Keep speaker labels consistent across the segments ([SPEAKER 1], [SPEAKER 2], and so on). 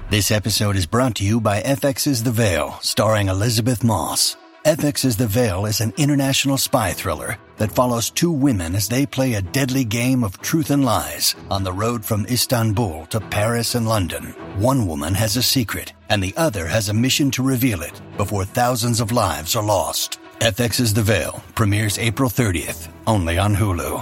[SPEAKER 1] This episode is brought to you by FX's The Veil, starring Elizabeth Moss. FX's The Veil is an international spy thriller that follows two women as they play a deadly game of truth and lies on the road from Istanbul to Paris and London. One woman has a secret, and the other has a mission to reveal it before thousands of lives are lost. FX's The Veil premieres April 30th, only on Hulu.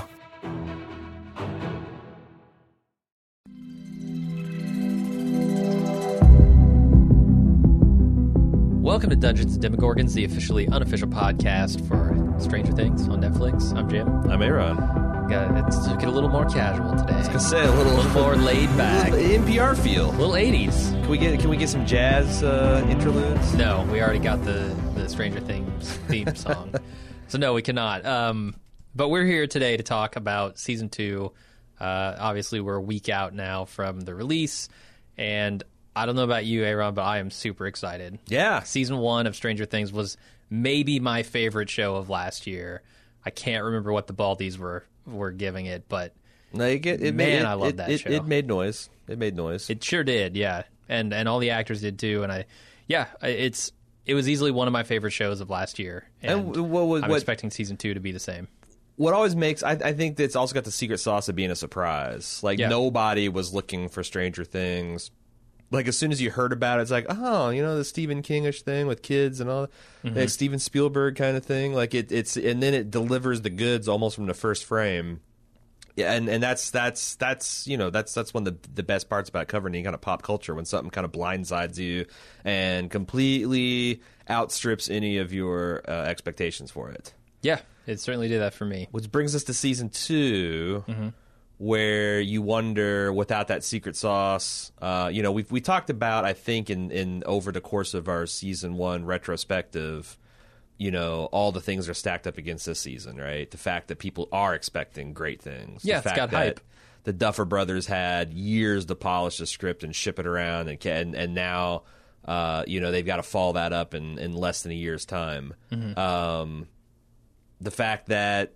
[SPEAKER 2] Welcome to Dungeons & Demogorgons, the officially unofficial podcast for Stranger Things on Netflix. I'm Jim.
[SPEAKER 3] I'm Aaron.
[SPEAKER 2] Let's get a little more casual today.
[SPEAKER 3] I was gonna say a little
[SPEAKER 2] more laid back.
[SPEAKER 3] A little NPR feel.
[SPEAKER 2] A little 80s.
[SPEAKER 3] Can we get some jazz interludes?
[SPEAKER 2] No, we already got the Stranger Things theme song. So no, we cannot. But we're here today to talk about Season 2. Obviously, we're a week out now from the release, and I don't know about you, Aaron, but I am super excited.
[SPEAKER 3] Yeah.
[SPEAKER 2] Season 1 of Stranger Things was maybe my favorite show of last year. I can't remember what the Baldies were giving it, but I love that show.
[SPEAKER 3] It made noise.
[SPEAKER 2] It sure did, yeah. And all the actors did too. And it was easily one of my favorite shows of last year. And I'm expecting Season 2 to be the same.
[SPEAKER 3] What always makes, I think it's also got the secret sauce of being a surprise. Nobody was looking for Stranger Things. Like, as soon as you heard about it, it's like, oh, the Stephen King-ish thing with kids and all, like Steven Spielberg kind of thing. Like, it's and then it delivers the goods almost from the first frame. Yeah, and that's one of the best parts about covering any kind of pop culture, when something kind of blindsides you and completely outstrips any of your expectations for it.
[SPEAKER 2] Yeah, it certainly did that for me.
[SPEAKER 3] Which brings us to Season 2. Where you wonder, without that secret sauce, we talked about, I think, in over the course of our Season 1 retrospective, all the things are stacked up against this season, right? The fact that people are expecting great things.
[SPEAKER 2] Yeah,
[SPEAKER 3] the fact
[SPEAKER 2] got
[SPEAKER 3] that
[SPEAKER 2] hype.
[SPEAKER 3] The Duffer Brothers had years to polish the script and ship it around, and now, they've got to follow that up in less than a year's time. The fact that,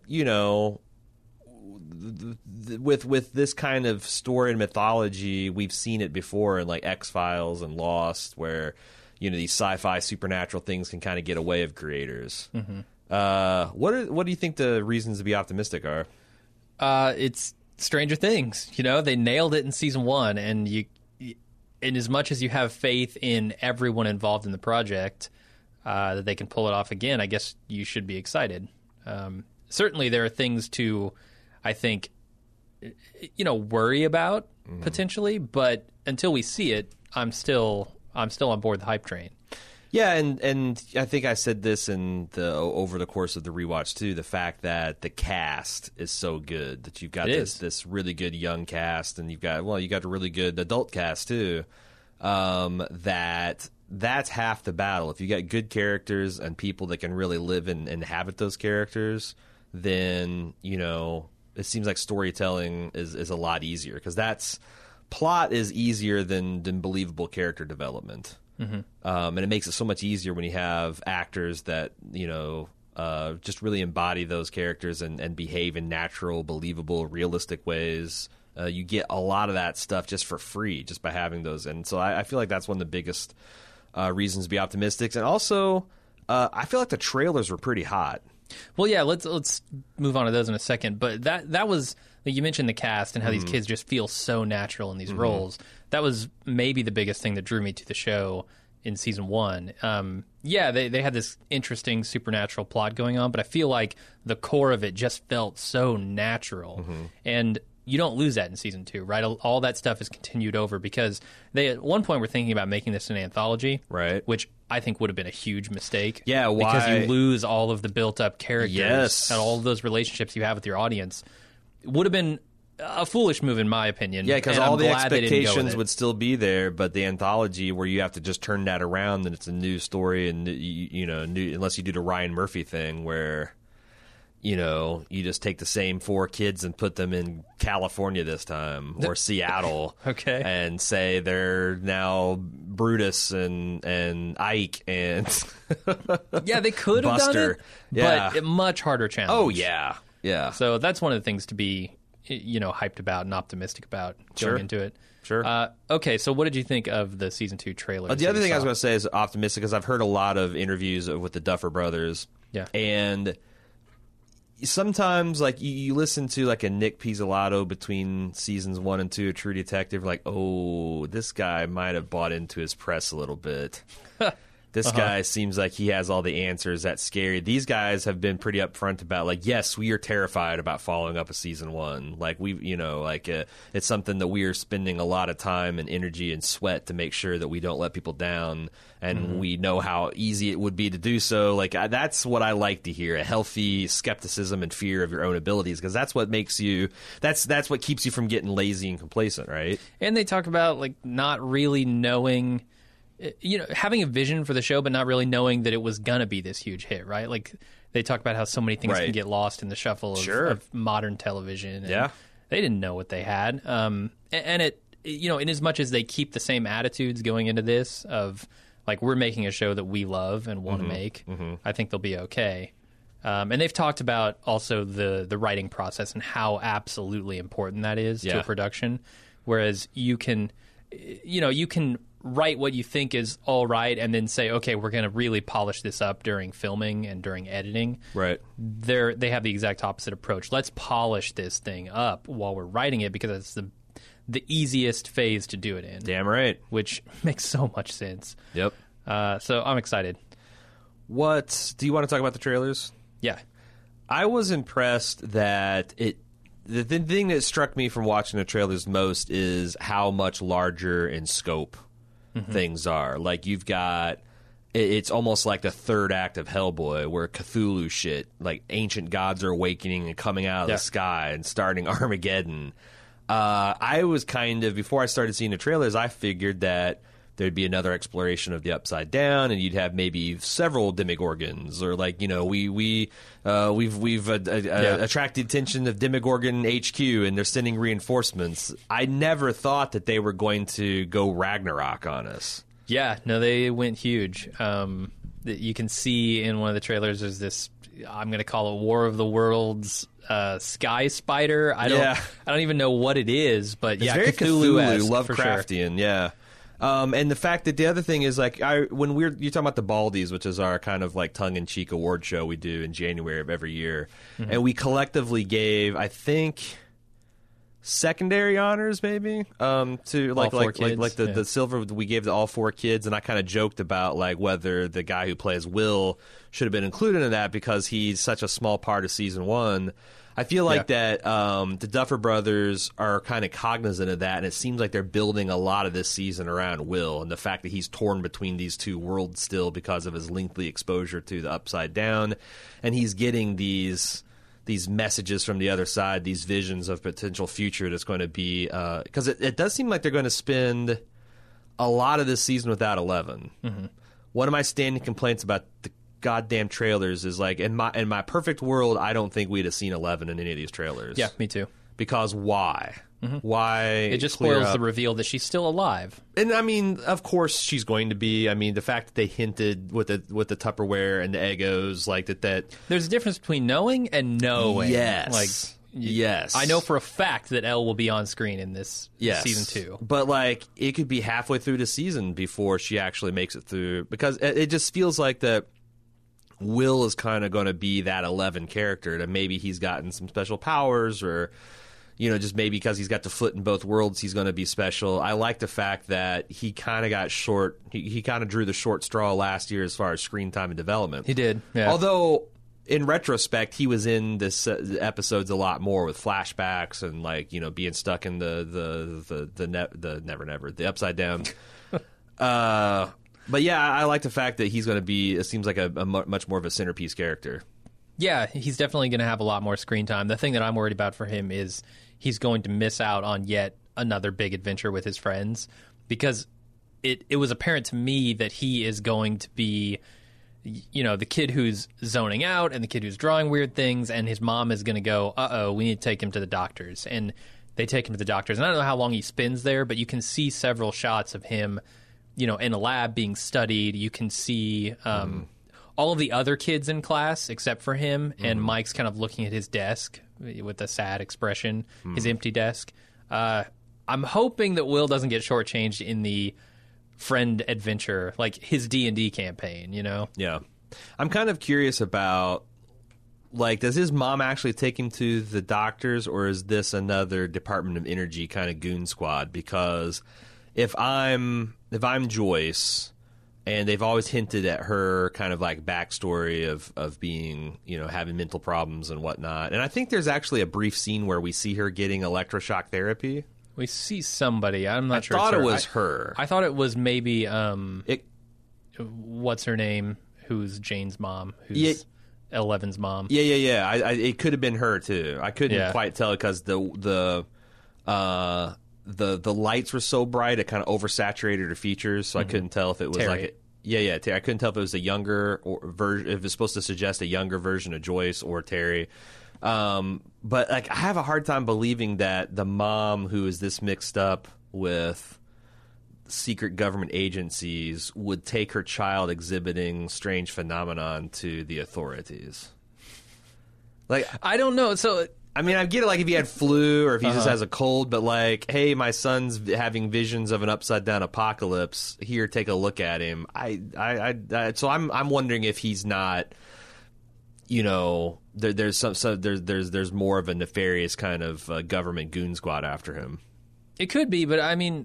[SPEAKER 3] with this kind of story and mythology, we've seen it before in like X-Files and Lost, where these sci-fi supernatural things can kind of get away of creators. What do you think the reasons to be optimistic are?
[SPEAKER 2] It's Stranger Things. They nailed it in Season 1, and as much as you have faith in everyone involved in the project that they can pull it off again, I guess you should be excited. Certainly, there are things to, I think, worry about potentially, but until we see it, I'm still on board the hype train.
[SPEAKER 3] Yeah, and I think I said this over the course of the rewatch too. The fact that the cast is so good, that you've got this really good young cast, and you've got a really good adult cast too. That's half the battle. If you got good characters and people that can really live and inhabit those characters, then it seems like storytelling is a lot easier, because plot is easier than believable character development. And it makes it so much easier when you have actors that just really embody those characters and behave in natural, believable, realistic ways. You get a lot of that stuff just for free, just by having those. And so I feel like that's one of the biggest reasons to be optimistic. And also, I feel like the trailers were pretty hot.
[SPEAKER 2] Well, yeah, let's move on to those in a second. But that was, like, you mentioned the cast and how these kids just feel so natural in these roles. That was maybe the biggest thing that drew me to the show in Season 1. They had this interesting supernatural plot going on, but I feel like the core of it just felt so natural. And you don't lose that in Season 2, right? All that stuff is continued over, because they at one point were thinking about making this an anthology,
[SPEAKER 3] right?
[SPEAKER 2] Which I think would have been a huge mistake.
[SPEAKER 3] Yeah, why?
[SPEAKER 2] Because you lose all of the built-up characters,
[SPEAKER 3] yes,
[SPEAKER 2] and all of those relationships you have with your audience. It would have been a foolish move, in my opinion.
[SPEAKER 3] Yeah, because all the expectations would still be there, but the anthology, where you have to just turn that around, and it's a new story, and new, unless you do the Ryan Murphy thing, where you just take the same 4 kids and put them in California this time, or Seattle,
[SPEAKER 2] okay,
[SPEAKER 3] and say they're now Brutus and Ike and
[SPEAKER 2] yeah, they could have done it, but a much harder challenge.
[SPEAKER 3] Oh yeah.
[SPEAKER 2] So that's one of the things to be hyped about and optimistic about going into it.
[SPEAKER 3] Sure.
[SPEAKER 2] Okay, so what did you think of the season 2 trailer?
[SPEAKER 3] The other thing I was going to say is optimistic, because I've heard a lot of interviews with the Duffer Brothers.
[SPEAKER 2] Yeah.
[SPEAKER 3] And sometimes, like, you listen to, like, a Nick Pizzolatto between seasons 1 and 2 of True Detective, like, oh, this guy might have bought into his press a little bit. This guy seems like he has all the answers. That's scary. These guys have been pretty upfront about, like, yes, we are terrified about following up a season 1. Like, it's something that we are spending a lot of time and energy and sweat to make sure that we don't let people down. And we know how easy it would be to do so. Like, that's what I like to hear, a healthy skepticism and fear of your own abilities, because that's what makes you, that's what keeps you from getting lazy and complacent, right?
[SPEAKER 2] And they talk about, like, not really knowing, having a vision for the show, but not really knowing that it was going to be this huge hit, right? Like, they talk about how so many things can get lost in the shuffle of modern television. And they didn't know what they had. And it, in as much as they keep the same attitudes going into this of, like, we're making a show that we love and want to make, I think they'll be okay. And they've talked about also the writing process and how absolutely important that is to a production. Whereas you can write what you think is all right and then say, okay, we're going to really polish this up during filming and during editing.
[SPEAKER 3] Right.
[SPEAKER 2] They have the exact opposite approach. Let's polish this thing up while we're writing it, because it's the easiest phase to do it in.
[SPEAKER 3] Damn right.
[SPEAKER 2] Which makes so much sense.
[SPEAKER 3] Yep.
[SPEAKER 2] So I'm excited.
[SPEAKER 3] What do you want to talk about the trailers?
[SPEAKER 2] Yeah.
[SPEAKER 3] I was impressed that the thing that struck me from watching the trailers most is how much larger in scope things are. Like, you've got, it's almost like the third act of Hellboy, where Cthulhu shit, like ancient gods are awakening and coming out of the sky and starting Armageddon. I was before I started seeing the trailers, I figured that there'd be another exploration of the Upside Down, and you'd have maybe several Demogorgons, or, like, we've attracted attention of Demogorgon HQ, and they're sending reinforcements. I never thought that they were going to go Ragnarok on us.
[SPEAKER 2] Yeah, no, they went huge. You can see in one of the trailers, there's this, I'm going to call it War of the Worlds sky spider. I don't even know what it is, but
[SPEAKER 3] it's very Cthulhu, Lovecraftian, sure. And the fact that the other thing is, like, you're talking about the Baldies, which is our kind of, like, tongue-in-cheek award show we do in January of every year, and we collectively gave, I think, secondary honors maybe to the silver we gave to all 4 kids, and I kind of joked about, like, whether the guy who plays Will should have been included in that because he's such a small part of season 1. I feel like that the Duffer Brothers are kind of cognizant of that, and it seems like they're building a lot of this season around Will and the fact that he's torn between these two worlds still because of his lengthy exposure to the Upside Down, and he's getting these messages from the other side, these visions of potential future that's going to be because it does seem like they're going to spend a lot of this season without Eleven. One of my standing complaints about the goddamn trailers is, like, in my perfect world, I don't think we'd have seen 11 in any of these trailers.
[SPEAKER 2] Yeah, me too.
[SPEAKER 3] Because why? Why?
[SPEAKER 2] It just spoils the reveal that she's still alive.
[SPEAKER 3] And I mean, of course she's going to be. I mean, the fact that they hinted with the Tupperware and the Eggos, like that.
[SPEAKER 2] There's a difference between knowing and knowing.
[SPEAKER 3] Yes.
[SPEAKER 2] Like,
[SPEAKER 3] yes.
[SPEAKER 2] I know for a fact that Elle will be on screen in this season 2.
[SPEAKER 3] But, like, it could be halfway through the season before she actually makes it through, because it just feels like that Will is kind of going to be that 11 character, that maybe he's gotten some special powers, or, just maybe because he's got the foot in both worlds, he's going to be special. I like the fact that he kind of got short. He kind of drew the short straw last year as far as screen time and development.
[SPEAKER 2] He did, yeah.
[SPEAKER 3] Although, in retrospect, he was in this episodes a lot more with flashbacks and, like, being stuck in the Never Never, the Upside Down. But yeah, I like the fact that he's going to be, it seems like a much more of a centerpiece character. Yeah,
[SPEAKER 2] he's definitely going to have a lot more screen time. The thing that I'm worried about for him is he's going to miss out on yet another big adventure with his friends, because it was apparent to me that he is going to be, the kid who's zoning out and the kid who's drawing weird things, and his mom is going to go, we need to take him to the doctors. And they take him to the doctors. And I don't know how long he spends there, but you can see several shots of him in a lab being studied. You can see all of the other kids in class except for him, and Mike's kind of looking at his desk with a sad expression, his empty desk. I I'm hoping that Will doesn't get shortchanged in the friend adventure, like his D&D campaign, you know?
[SPEAKER 3] Yeah. I'm kind of curious about, like, does his mom actually take him to the doctors, or is this another Department of Energy kind of goon squad? Because if I'm Joyce, and they've always hinted at her kind of like backstory of being, you know, having mental problems and whatnot. And I think there's actually a brief scene where we see her getting electroshock therapy.
[SPEAKER 2] We see somebody. I'm not sure.
[SPEAKER 3] I thought
[SPEAKER 2] it's
[SPEAKER 3] it was her.
[SPEAKER 2] I thought it was maybe what's her name? Who's Jane's mom? Who's Eleven's mom?
[SPEAKER 3] Yeah. It could have been her too. I couldn't quite tell because the lights were so bright it kind of oversaturated her features, so I couldn't tell if it was
[SPEAKER 2] Terry.
[SPEAKER 3] Terry. I couldn't tell if it was a younger version, if it's supposed to suggest a younger version of Joyce or Terry. But like, I have a hard time believing that the mom, who is this mixed up with secret government agencies, would take her child exhibiting strange phenomenon to the authorities. Like,
[SPEAKER 2] I don't know. So
[SPEAKER 3] I mean, I get it, like, if he had flu or if he just has a cold, but like, hey, my son's having visions of an upside down apocalypse. Here, take a look at him. So I'm wondering if he's not, you know, there's more of a nefarious kind of government goon squad after him.
[SPEAKER 2] it could be, but I mean,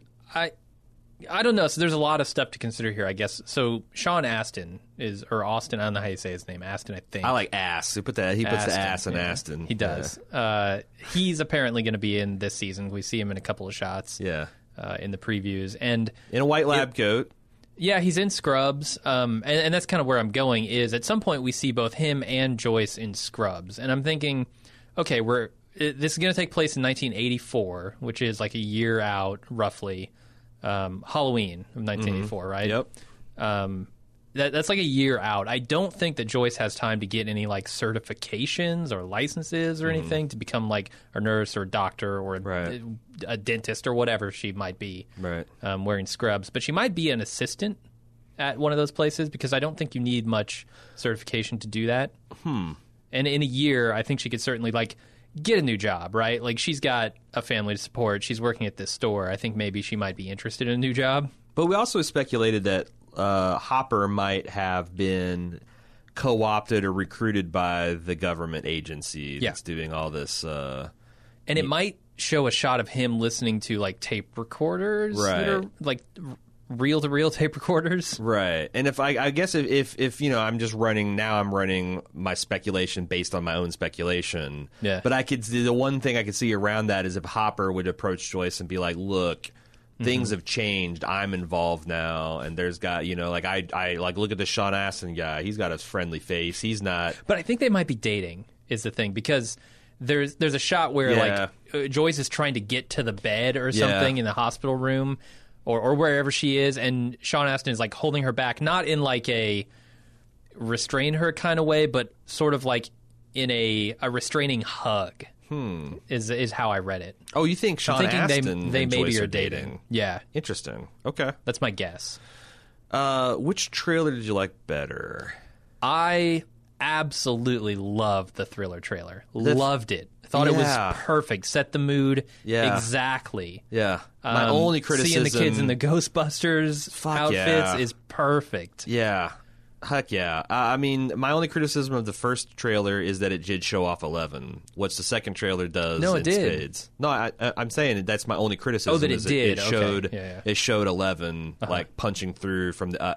[SPEAKER 2] I don't know. So there's a lot of stuff to consider here, I guess. So Sean Astin or Austin, I don't know how you say his name. Astin, I think.
[SPEAKER 3] I like ass. He puts the ass in Astin.
[SPEAKER 2] He does. Yeah. He's apparently going to be in this season. We see him in a couple of shots.
[SPEAKER 3] Yeah.
[SPEAKER 2] In the previews, and
[SPEAKER 3] in a white lab coat.
[SPEAKER 2] Yeah, he's in Scrubs, and that's kind of where I'm going. Is at some point we see both him and Joyce in Scrubs, and I'm thinking, okay, this is going to take place in 1984, which is like a year out, roughly. Halloween of 1984, right?
[SPEAKER 3] Yep.
[SPEAKER 2] That's like a year out. I don't think that Joyce has time to get any like certifications or licenses or anything to become like a nurse or a doctor or a dentist or whatever she might be.
[SPEAKER 3] Right.
[SPEAKER 2] Wearing scrubs, but she might be an assistant at one of those places because I don't think you need much certification to do that. And in a year, I think she could certainly like get a new job, right? Like she's got a family to support. She's working at this store. I think maybe she might be interested in a new job.
[SPEAKER 3] But we also speculated that Hopper might have been co-opted or recruited by the government agency that's doing all this.
[SPEAKER 2] And it might show a shot of him listening to like tape recorders that are like reel-to-reel tape recorders.
[SPEAKER 3] Right. And if I guess if you know, I'm running my speculation based on my own speculation. Yeah. But the one thing I could see around that is if Hopper would approach Joyce and be like, look, things have changed. I'm involved now, and there's got, you know, like I like look at the Sean Astin guy. He's got a friendly face. He's not.
[SPEAKER 2] But I think they might be dating is the thing because there's a shot where like Joyce is trying to get to the bed or something in the hospital room or wherever she is, and Sean Astin is like holding her back, not in like a restrain her kind of way, but sort of like in a restraining hug. Is how I read it.
[SPEAKER 3] Oh, you think Sean Astin
[SPEAKER 2] they
[SPEAKER 3] and
[SPEAKER 2] maybe
[SPEAKER 3] Joyce
[SPEAKER 2] are dating? Yeah,
[SPEAKER 3] interesting. Okay,
[SPEAKER 2] that's my guess.
[SPEAKER 3] Which trailer did you like better?
[SPEAKER 2] I absolutely loved the Thriller trailer. Loved it. Thought it was perfect. Set the mood exactly.
[SPEAKER 3] Yeah. My only criticism,
[SPEAKER 2] seeing the kids in the Ghostbusters outfits is perfect.
[SPEAKER 3] Yeah. Heck yeah. I mean, my only criticism of the first trailer is that it did show off 11, which the second trailer does in spades. No, I'm saying that's my only criticism.
[SPEAKER 2] Oh, that it did.
[SPEAKER 3] It showed 11 like punching through from the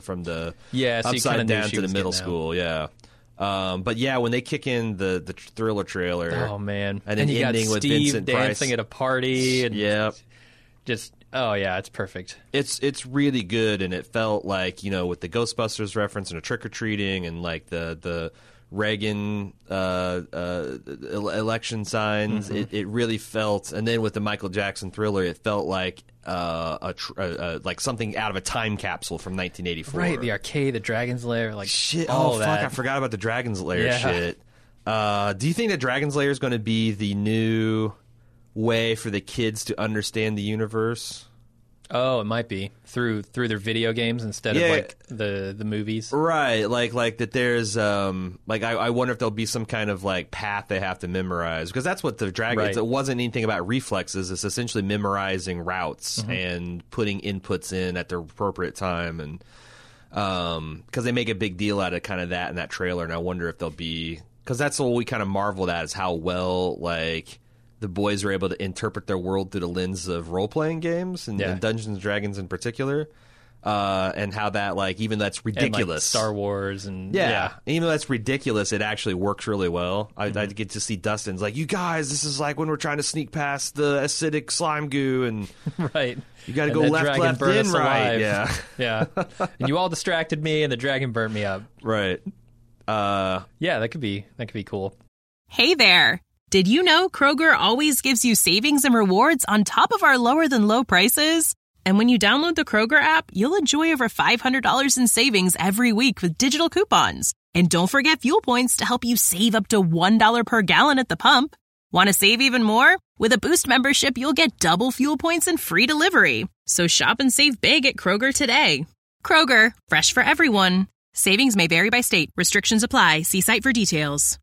[SPEAKER 2] so
[SPEAKER 3] upside down to the middle school. Yeah. But yeah, when they kick in the Thriller trailer,
[SPEAKER 2] oh man,
[SPEAKER 3] and then
[SPEAKER 2] you
[SPEAKER 3] ending
[SPEAKER 2] got
[SPEAKER 3] with
[SPEAKER 2] Steve
[SPEAKER 3] Vincent
[SPEAKER 2] dancing
[SPEAKER 3] Price
[SPEAKER 2] at a party, and just oh yeah, it's perfect.
[SPEAKER 3] It's really good, and it felt like, you know, with the Ghostbusters reference and a trick or treating, and like the Reagan election signs, it really felt, and then with the Michael Jackson Thriller, it felt like like something out of a time capsule from 1984.
[SPEAKER 2] Right, the arcade, the Dragon's Lair, like
[SPEAKER 3] shit.
[SPEAKER 2] All
[SPEAKER 3] fuck, I forgot about the Dragon's Lair shit. Do you think that Dragon's Lair is going to be the new way for the kids to understand the universe?
[SPEAKER 2] Oh, it might be through their video games instead of like the movies.
[SPEAKER 3] Right, like that there's like I wonder if there'll be some kind of like path they have to memorize, because that's what the dragon
[SPEAKER 2] Right.
[SPEAKER 3] it wasn't anything about reflexes. It's essentially memorizing routes and putting inputs in at the appropriate time, and because they make a big deal out of kind of that in that trailer, and I wonder if there'll be, because that's what we kind of marveled at, is how well like the boys are able to interpret their world through the lens of role-playing games and Dungeons and Dragons in particular, and how that, like, even that's ridiculous.
[SPEAKER 2] And, like, Star Wars and
[SPEAKER 3] even though that's ridiculous, it actually works really well. I get to see Dustin's like, you guys, this is like when we're trying to sneak past the acidic slime goo, and
[SPEAKER 2] right.
[SPEAKER 3] You got to
[SPEAKER 2] And
[SPEAKER 3] go
[SPEAKER 2] that
[SPEAKER 3] left,
[SPEAKER 2] dragon
[SPEAKER 3] left,
[SPEAKER 2] burned
[SPEAKER 3] in,
[SPEAKER 2] us
[SPEAKER 3] right.
[SPEAKER 2] alive.
[SPEAKER 3] Yeah,
[SPEAKER 2] Yeah. And you all distracted me, and the dragon burnt me up.
[SPEAKER 3] right.
[SPEAKER 2] Yeah, that could be cool.
[SPEAKER 4] Hey there! Did you know Kroger always gives you savings and rewards on top of our lower-than-low prices? And when you download the Kroger app, you'll enjoy over $500 in savings every week with digital coupons. And don't forget fuel points to help you save up to $1 per gallon at the pump. Want to save even more? With a Boost membership, you'll get double fuel points and free delivery. So shop and save big at Kroger today. Kroger, fresh for everyone. Savings may vary by state. Restrictions apply. See site for details.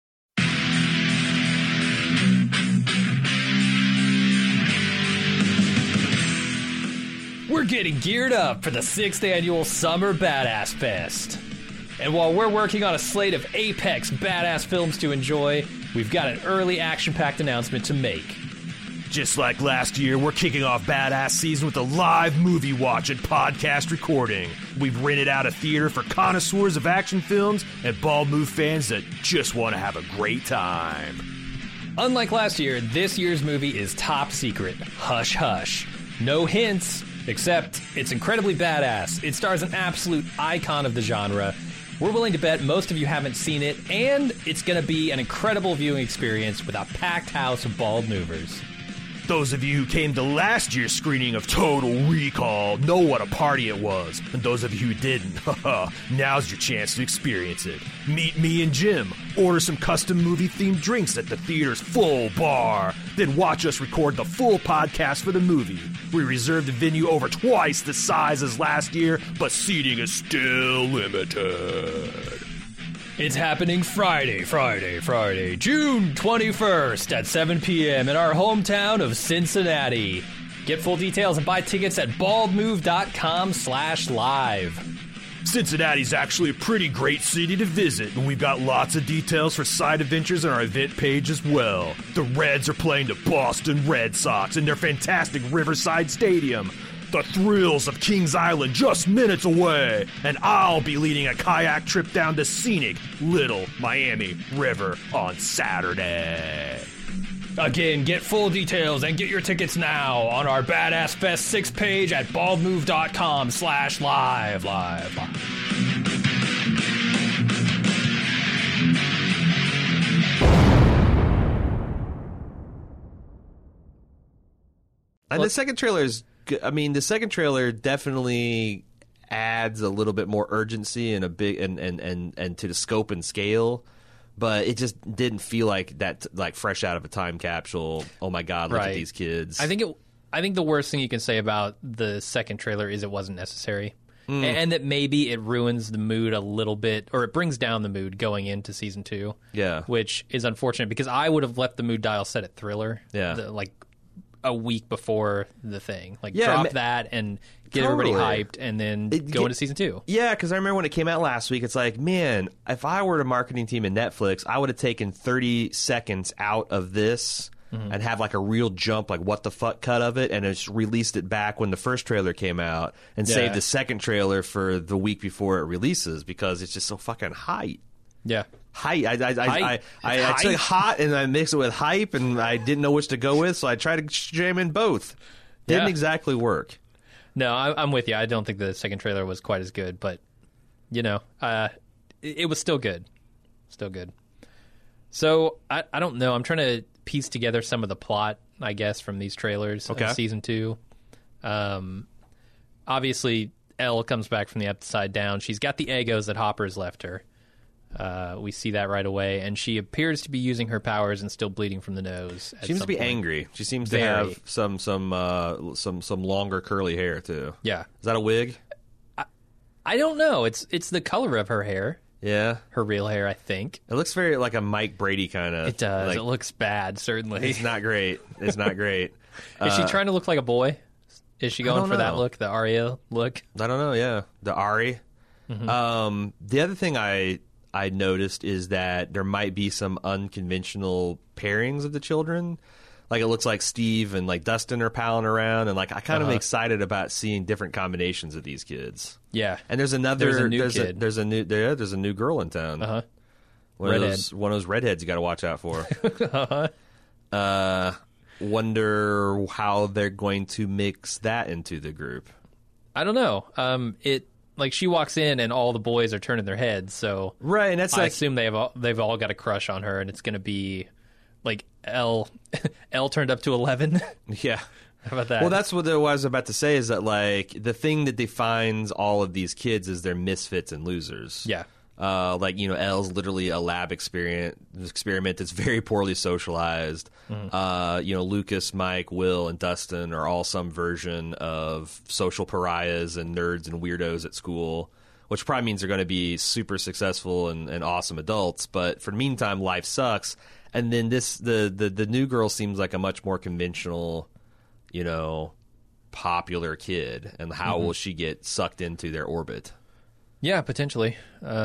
[SPEAKER 2] We're getting geared up for the 6th annual Summer Badass Fest. And while we're working on a slate of apex badass films to enjoy, we've got an early action-packed announcement to make.
[SPEAKER 5] Just like last year, we're kicking off Badass Season with a live movie watch and podcast recording. We've rented out a theater for connoisseurs of action films and Bald Move fans that just want to have a great time.
[SPEAKER 2] Unlike last year, this year's movie is top secret. Hush hush. No hints, except it's incredibly badass. It stars an absolute icon of the genre. We're willing to bet most of you haven't seen it, and it's going to be an incredible viewing experience with a packed house of bald movers.
[SPEAKER 5] Those of you who came to last year's screening of Total Recall know what a party it was. And those of you who didn't, now's your chance to experience it. Meet me and Jim, order some custom movie-themed drinks at the theater's full bar, then watch us record the full podcast for the movie. We reserved the venue over twice the size as last year, but seating is still limited.
[SPEAKER 2] It's happening Friday, June 21st at 7 p.m. in our hometown of Cincinnati. Get full details and buy tickets at baldmove.com/live.
[SPEAKER 5] Cincinnati's actually a pretty great city to visit, and we've got lots of details for side adventures on our event page as well. The Reds are playing the Boston Red Sox in their fantastic Riverside Stadium. The thrills of Kings Island just minutes away, and I'll be leading a kayak trip down the scenic Little Miami River on Saturday.
[SPEAKER 2] Again, get full details and get your tickets now on our Badass Fest 6 page at baldmove.com/live.
[SPEAKER 3] And the second trailer is, I mean, the second trailer definitely adds a little bit more urgency and a big and to the scope and scale, but it just didn't feel like that, like fresh out of a time capsule. Oh my God, look at these kids.
[SPEAKER 2] I think the worst thing you can say about the second trailer is it wasn't necessary. And that maybe it ruins the mood a little bit, or it brings down the mood going into season 2.
[SPEAKER 3] Yeah.
[SPEAKER 2] Which is unfortunate, because I would have left the mood dial set at Thriller.
[SPEAKER 3] Yeah.
[SPEAKER 2] Like a week before the thing. Like, drop that and get everybody hyped, and then go into season 2.
[SPEAKER 3] Yeah, because I remember when it came out last week, it's like, man, if I were the marketing team at Netflix, I would have taken 30 seconds out of this and have like a real jump, like what the fuck cut of it, and just released it back when the first trailer came out, and saved the second trailer for the week before it releases, because it's just so fucking hype.
[SPEAKER 2] Yeah.
[SPEAKER 3] Hype. I took hot and I mixed it with hype, and I didn't know which to go with, so I tried to jam in both. Didn't exactly work.
[SPEAKER 2] No, I'm with you. I don't think the second trailer was quite as good, but, you know, it was still good. Still good. So, I don't know. I'm trying to piece together some of the plot, I guess, from these trailers of season 2. Obviously, Elle comes back from the upside down. She's got the Eggos that Hopper's left her. We see that right away, and she appears to be using her powers and still bleeding from the nose.
[SPEAKER 3] She seems to be
[SPEAKER 2] point.
[SPEAKER 3] angry. She seems to have some longer curly hair too.
[SPEAKER 2] Yeah,
[SPEAKER 3] is that a wig?
[SPEAKER 2] I don't know. It's the color of her hair.
[SPEAKER 3] Yeah,
[SPEAKER 2] her real hair. I think
[SPEAKER 3] it looks very like a Mike Brady kind of.
[SPEAKER 2] It does.
[SPEAKER 3] Like,
[SPEAKER 2] it looks bad. Certainly,
[SPEAKER 3] it's not great. It's not great.
[SPEAKER 2] Is she trying to look like a boy? Is she going for that look, the Arya look?
[SPEAKER 3] I don't know. Yeah, the Ari. Mm-hmm. The other thing I noticed is that there might be some unconventional pairings of the children. Like it looks like Steve and like Dustin are palling around, and like I kind of am excited about seeing different combinations of these kids.
[SPEAKER 2] Yeah,
[SPEAKER 3] and there's a new girl in town. One of those redheads you got to watch out for. Wonder how they're going to mix that into the group.
[SPEAKER 2] I don't know. Like she walks in and all the boys are turning their heads, so
[SPEAKER 3] right, and that's
[SPEAKER 2] I assume they've all got a crush on her, and it's going to be like Elle turned up to 11.
[SPEAKER 3] Yeah,
[SPEAKER 2] how about that?
[SPEAKER 3] Well, that's what I was about to say. Is that like the thing that defines all of these kids is they're misfits and losers.
[SPEAKER 2] Yeah.
[SPEAKER 3] Like, you know, Elle's literally a lab experiment that's very poorly socialized. Mm-hmm. You know, Lucas, Mike, Will, and Dustin are all some version of social pariahs and nerds and weirdos at school, which probably means they're going to be super successful and awesome adults. But for the meantime, life sucks. And then the new girl seems like a much more conventional, you know, popular kid. And how will she get sucked into their orbit?
[SPEAKER 2] Yeah, potentially.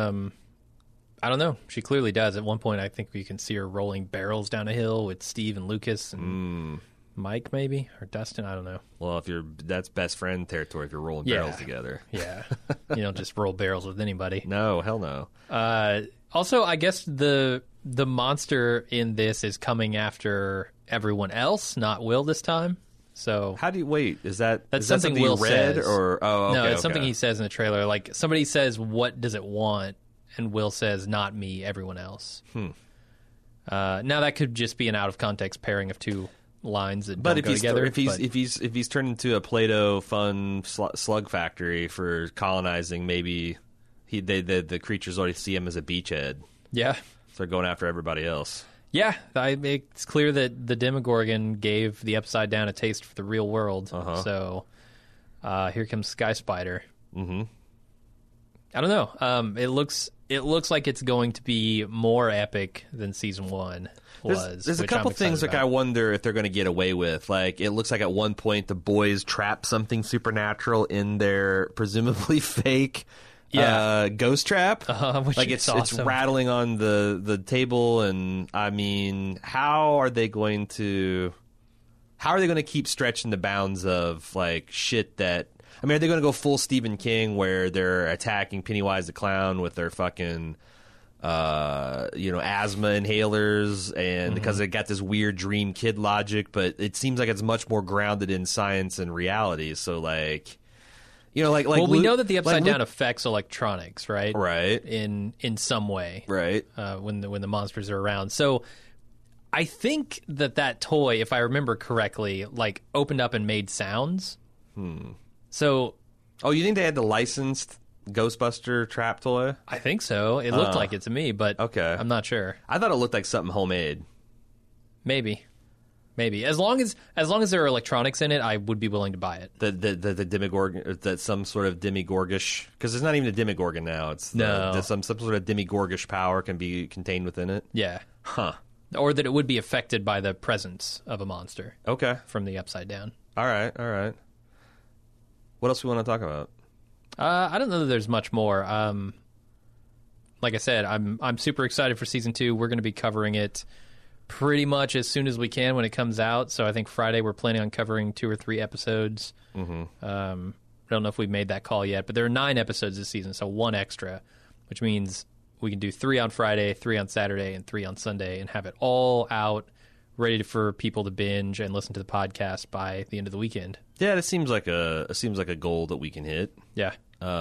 [SPEAKER 2] I don't know. She clearly does. At one point, I think we can see her rolling barrels down a hill with Steve and Lucas and Mike, maybe, or Dustin. I don't know.
[SPEAKER 3] Well, that's best friend territory if you're rolling barrels together.
[SPEAKER 2] Yeah, you don't just roll barrels with anybody.
[SPEAKER 3] No, hell no.
[SPEAKER 2] Also, I guess the monster in this is coming after everyone else, not Will this time. So
[SPEAKER 3] how do you wait? Is that
[SPEAKER 2] something
[SPEAKER 3] Will
[SPEAKER 2] read
[SPEAKER 3] says, or
[SPEAKER 2] no? It's something he says in the trailer. Like somebody says, "What does it want?" and Will says, "Not me, everyone else." Now that could just be an out of context pairing of two lines that don't go together.
[SPEAKER 3] If he's turned into a Play-Doh fun slug factory for colonizing, maybe the creatures already see him as a beachhead.
[SPEAKER 2] Yeah,
[SPEAKER 3] so they're going after everybody else.
[SPEAKER 2] Yeah, it's clear that the Demogorgon gave the Upside Down a taste for the real world. So here comes Sky Spider. Mm-hmm. I don't know. It looks like it's going to be more epic than season 1 was.
[SPEAKER 3] There's a couple things like I wonder if they're going to get away with. Like it looks like at one point the boys trap something supernatural in their presumably fake. Ghost trap.
[SPEAKER 2] Which
[SPEAKER 3] it's
[SPEAKER 2] awesome.
[SPEAKER 3] It's rattling on the table, and I mean, how are they going to keep stretching the bounds of like shit that? I mean, are they going to go full Stephen King where they're attacking Pennywise the clown with their fucking asthma inhalers, and because they got this weird dream kid logic, but it seems like it's much more grounded in science and reality. So like. You know, like
[SPEAKER 2] we know that the Upside Down affects electronics, right?
[SPEAKER 3] Right.
[SPEAKER 2] In some way,
[SPEAKER 3] right?
[SPEAKER 2] When the monsters are around. So I think that toy, if I remember correctly, like opened up and made sounds. So,
[SPEAKER 3] you think they had the licensed Ghostbuster trap toy?
[SPEAKER 2] I think so. It looked like it to me, but
[SPEAKER 3] okay.
[SPEAKER 2] I'm not sure.
[SPEAKER 3] I thought it looked like something homemade.
[SPEAKER 2] Maybe. As long as there are electronics in it, I would be willing to buy it.
[SPEAKER 3] The Demigorgon, that some sort of Demigorgish, because it's not even a Demigorgon now. It's some sort of Demigorgish power can be contained within it.
[SPEAKER 2] Yeah. Huh. Or that it would be affected by the presence of a monster.
[SPEAKER 3] Okay.
[SPEAKER 2] From the Upside Down.
[SPEAKER 3] All right. What else we want to talk about?
[SPEAKER 2] I don't know that there's much more. Like I said, I'm super excited for season 2. We're going to be covering it pretty much as soon as we can when it comes out. So I think Friday we're planning on covering 2 or 3 episodes. Mm-hmm. I don't know if we've made that call yet, but there are 9 episodes this season, so 1 extra, which means we can do 3 on Friday, 3 on Saturday, and 3 on Sunday, and have it all out, ready for people to binge and listen to the podcast by the end of the weekend.
[SPEAKER 3] Yeah, it seems like a goal that we can hit.
[SPEAKER 2] Yeah.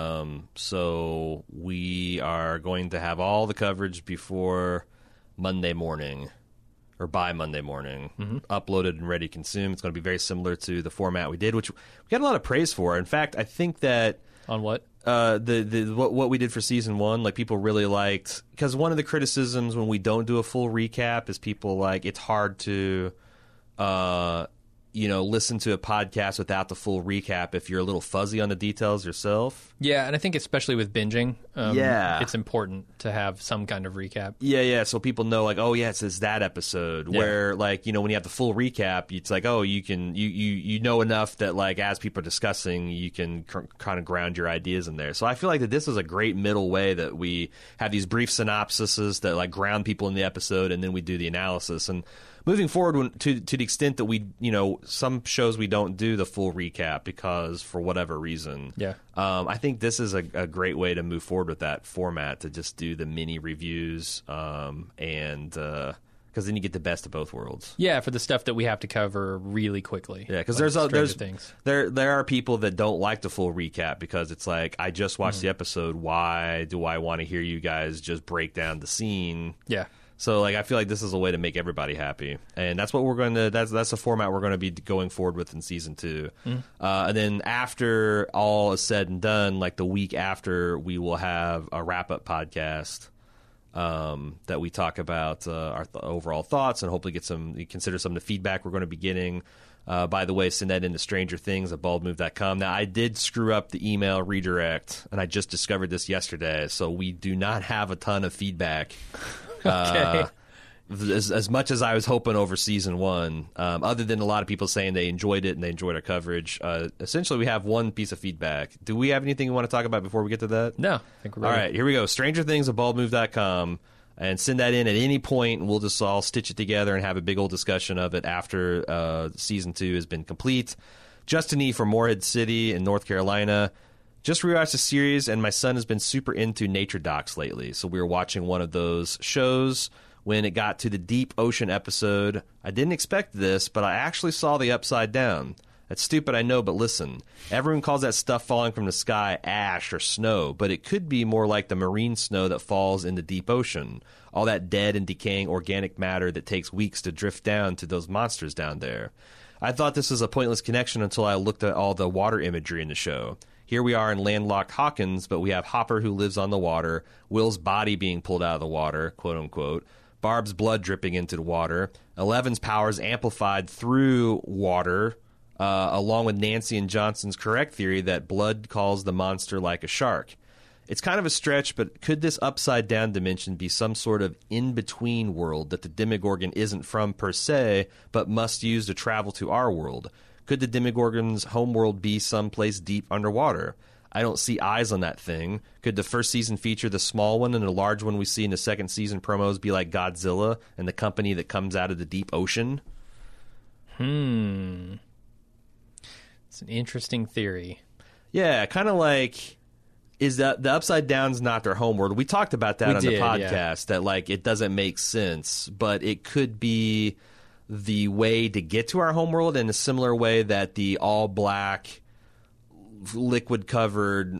[SPEAKER 3] So we are going to have all the coverage before Monday morning. Or by Monday morning, uploaded and ready to consume. It's going to be very similar to the format we did, which we got a lot of praise for. In fact, I think that...
[SPEAKER 2] On what?
[SPEAKER 3] what we did for season 1, like people really liked, because one of the criticisms when we don't do a full recap is people like it's hard to listen to a podcast without the full recap if you're a little fuzzy on the details yourself.
[SPEAKER 2] Yeah, and I think especially with binging, it's important to have some kind of recap.
[SPEAKER 3] Yeah, so people know, like, oh, yeah, it's that episode. Yeah. Where, like, when you have the full recap, it's like, oh, you know enough that, like, as people are discussing, you can kind of ground your ideas in there. So I feel like that this is a great middle way that we have these brief synopsises that, like, ground people in the episode, and then we do the analysis. And moving forward, to the extent that we, some shows we don't do the full recap because for whatever reason.
[SPEAKER 2] Yeah.
[SPEAKER 3] I think this is a great way to move forward with that format, to just do the mini reviews, and because then you get the best of both worlds.
[SPEAKER 2] Yeah, for the stuff that we have to cover really quickly.
[SPEAKER 3] Yeah, because there are people that don't like the full recap because it's like, I just watched the episode. Why do I want to hear you guys just break down the scene?
[SPEAKER 2] Yeah.
[SPEAKER 3] So, like, I feel like this is a way to make everybody happy, and that's what we're going to. That's the format we're going to be going forward with in season 2. And then after all is said and done, like the week after, we will have a wrap up podcast that we talk about our overall thoughts and hopefully consider some of the feedback we're going to be getting. By the way, send that into strangerthings@baldmove.com. Now, I did screw up the email redirect, and I just discovered this yesterday, so we do not have a ton of feedback.
[SPEAKER 2] Okay.
[SPEAKER 3] As much as I was hoping over season 1, other than a lot of people saying they enjoyed it and they enjoyed our coverage, essentially we have one piece of feedback. Do we have anything we want to talk about before we get to that?
[SPEAKER 2] No. I think we're ready.
[SPEAKER 3] All right, here we go. strangerthings@baldmove.com, and send that in at any point, and we'll just all stitch it together and have a big old discussion of it after season 2 has been complete. Justin E. from Morehead City in North Carolina. Just rewatched the series, and my son has been super into nature docs lately. So we were watching one of those shows. When it got to the deep ocean episode, I didn't expect this, but I actually saw the upside down. That's stupid, I know, but listen. Everyone calls that stuff falling from the sky ash or snow, but it could be more like the marine snow that falls in the deep ocean. All that dead and decaying organic matter that takes weeks to drift down to those monsters down there. I thought this was a pointless connection until I looked at all the water imagery in the show. Here we are in landlocked Hawkins, but we have Hopper who lives on the water, Will's body being pulled out of the water, quote-unquote, Barb's blood dripping into the water, Eleven's powers amplified through water, along with Nancy and Johnson's correct theory that blood calls the monster like a shark. It's kind of a stretch, but could this upside-down dimension be some sort of in-between world that the Demogorgon isn't from per se, but must use to travel to our world? Could the Demogorgon's homeworld be someplace deep underwater? I don't see eyes on that thing. Could the first season feature the small one and the large one we see in the second season promos be like Godzilla and the company that comes out of the deep ocean?
[SPEAKER 2] It's an interesting theory.
[SPEAKER 3] Yeah, kind of like, is that the Upside Down's not their homeworld? We talked about that on the podcast, that like it doesn't make sense, but it could be the way to get to our homeworld in a similar way that the all-black, liquid-covered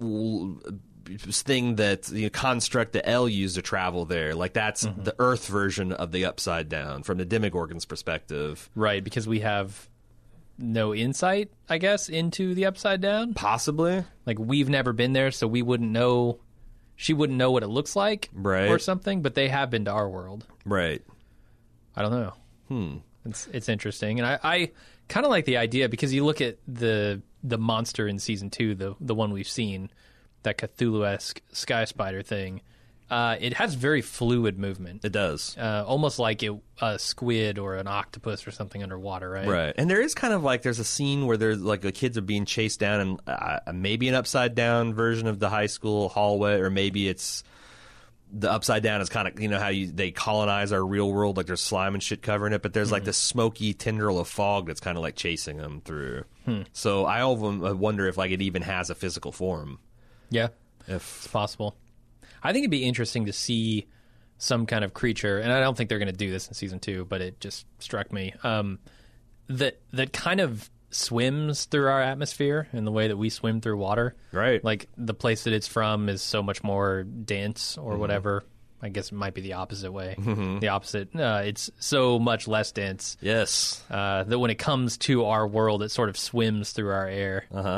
[SPEAKER 3] thing that the construct that L used to travel there. Like, that's the Earth version of the Upside Down from the Demogorgon's perspective.
[SPEAKER 2] Right, because we have no insight, I guess, into the Upside Down?
[SPEAKER 3] Possibly. Like,
[SPEAKER 2] we've never been there, so we wouldn't know... She wouldn't know what it looks like,
[SPEAKER 3] right,
[SPEAKER 2] or something, but they have been to our world.
[SPEAKER 3] Right.
[SPEAKER 2] I don't know. It's interesting, and I kind of like the idea, because you look at the monster in season 2, the one we've seen, that Cthulhu-esque sky spider thing. It has very fluid movement.
[SPEAKER 3] It does,
[SPEAKER 2] almost like a squid or an octopus or something underwater, right?
[SPEAKER 3] Right. And there is kind of like, there's a scene where there's like the kids are being chased down, and maybe an upside down version of the high school hallway, or maybe it's. The Upside Down is kind of, you know, how they colonize our real world, like there's slime and shit covering it, but there's like this smoky tendril of fog that's kind of like chasing them through. So I often wonder if like it even has a physical form.
[SPEAKER 2] Yeah, it's possible. I think it'd be interesting to see some kind of creature, and I don't think they're going to do this in season 2, but it just struck me, that kind of swims through our atmosphere in the way that we swim through water.
[SPEAKER 3] Right.
[SPEAKER 2] Like the place that it's from is so much more dense or whatever. I guess it might be the opposite way. The opposite. It's so much less dense.
[SPEAKER 3] Yes.
[SPEAKER 2] That when it comes to our world, it sort of swims through our air.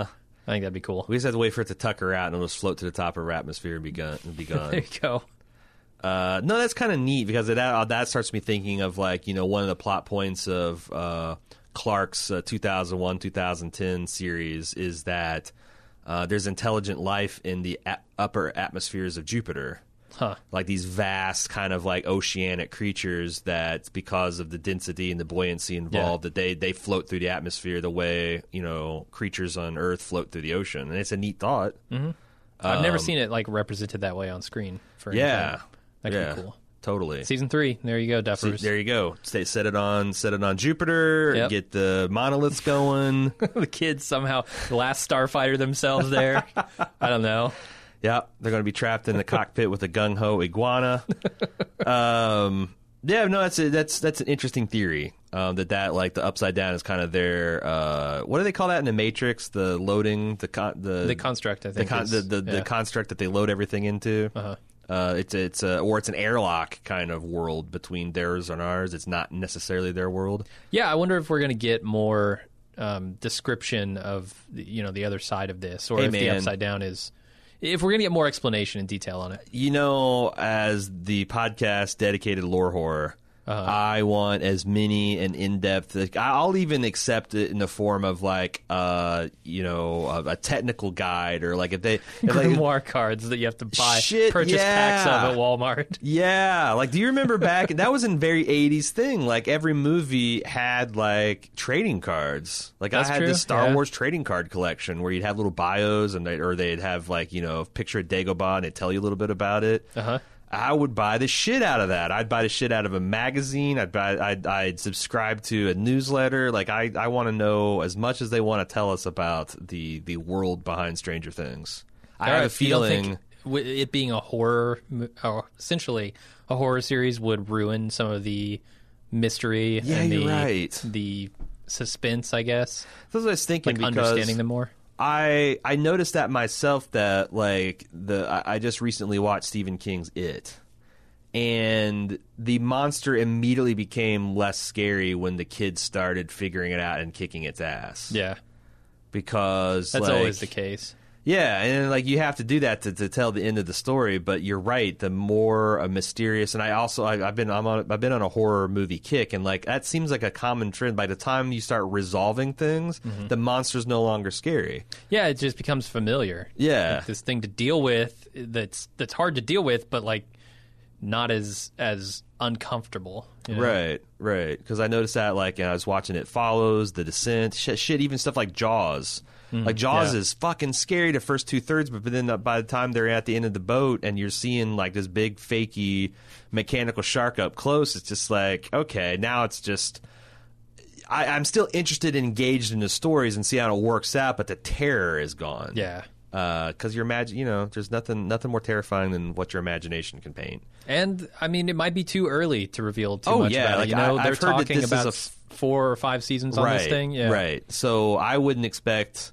[SPEAKER 2] I think that'd be cool.
[SPEAKER 3] We just have to wait for it to tucker out and it'll just float to the top of our atmosphere and be gone.
[SPEAKER 2] There you go.
[SPEAKER 3] No, that's kind of neat because that starts me thinking of one of the plot points of Clark's 2001-2010 series is that there's intelligent life in the upper atmospheres of Jupiter.
[SPEAKER 2] Huh.
[SPEAKER 3] Like these vast kind of like oceanic creatures that because of the density and the buoyancy involved that they float through the atmosphere the way, creatures on Earth float through the ocean. And it's a neat thought.
[SPEAKER 2] Mm-hmm. I've never seen it like represented that way on screen for anything.
[SPEAKER 3] Yeah.
[SPEAKER 2] That could be cool.
[SPEAKER 3] Totally.
[SPEAKER 2] Season 3. There you go, Duffers.
[SPEAKER 3] There you go. Set it on Jupiter.
[SPEAKER 2] Yep.
[SPEAKER 3] Get the monoliths going.
[SPEAKER 2] The kids somehow last Starfighter themselves there. I don't know.
[SPEAKER 3] Yeah, they're going to be trapped in the cockpit with a gung-ho iguana. That's an interesting theory. That like the upside down is kind of their what do they call that in the Matrix? The loading, the
[SPEAKER 2] construct. I think
[SPEAKER 3] the construct that they load everything into. It's an airlock kind of world between theirs and ours. It's not necessarily their world.
[SPEAKER 2] Yeah, I wonder if we're going to get more description of the other side of this, or the upside down is. If we're going to get more explanation and detail on it.
[SPEAKER 3] As the podcast dedicated to lore horror, I want as many and in-depth. I'll even accept it in the form of a technical guide or like if they
[SPEAKER 2] grimoire cards that you have to buy, purchase packs of at Walmart.
[SPEAKER 3] Yeah, like do you remember back? That was a very 80s thing. Like every movie had like trading cards. Like I had this Star Wars trading card collection where you'd have little bios and they'd have picture of Dagobah and they'd tell you a little bit about it. I would buy the shit out of that. I'd buy the shit out of a magazine. I'd subscribe to a newsletter. Like I want to know as much as they want to tell us about the world behind Stranger Things. I have a feeling
[SPEAKER 2] it being a horror, essentially a horror series, would ruin some of the mystery and the suspense. I guess
[SPEAKER 3] that's what I was thinking.
[SPEAKER 2] Like understanding them more.
[SPEAKER 3] I noticed that myself that I just recently watched Stephen King's It, and the monster immediately became less scary when the kids started figuring it out and kicking its ass.
[SPEAKER 2] Yeah,
[SPEAKER 3] because
[SPEAKER 2] that's always the case.
[SPEAKER 3] Yeah, and you have to do that to tell the end of the story. But you're right. The more mysterious, and I've been on a horror movie kick, and that seems like a common trend. By the time you start resolving things, the monster's no longer scary.
[SPEAKER 2] Yeah, it just becomes familiar.
[SPEAKER 3] Yeah,
[SPEAKER 2] this thing to deal with that's hard to deal with, but not as uncomfortable.
[SPEAKER 3] Right. Because I noticed that I was watching It Follows, The Descent, shit, even stuff like Jaws. Jaws is fucking scary the first 2/3, but then by the time they're at the end of the boat and you're seeing this big fakey mechanical shark up close, it's just okay, now it's just I'm still interested and engaged in the stories and see how it works out, but the terror is gone.
[SPEAKER 2] Yeah.
[SPEAKER 3] Because there's nothing more terrifying than what your imagination can paint.
[SPEAKER 2] And I mean, it might be too early to reveal too much about it. They're talking about 4 or 5 seasons on this thing. Yeah.
[SPEAKER 3] Right. So I wouldn't expect.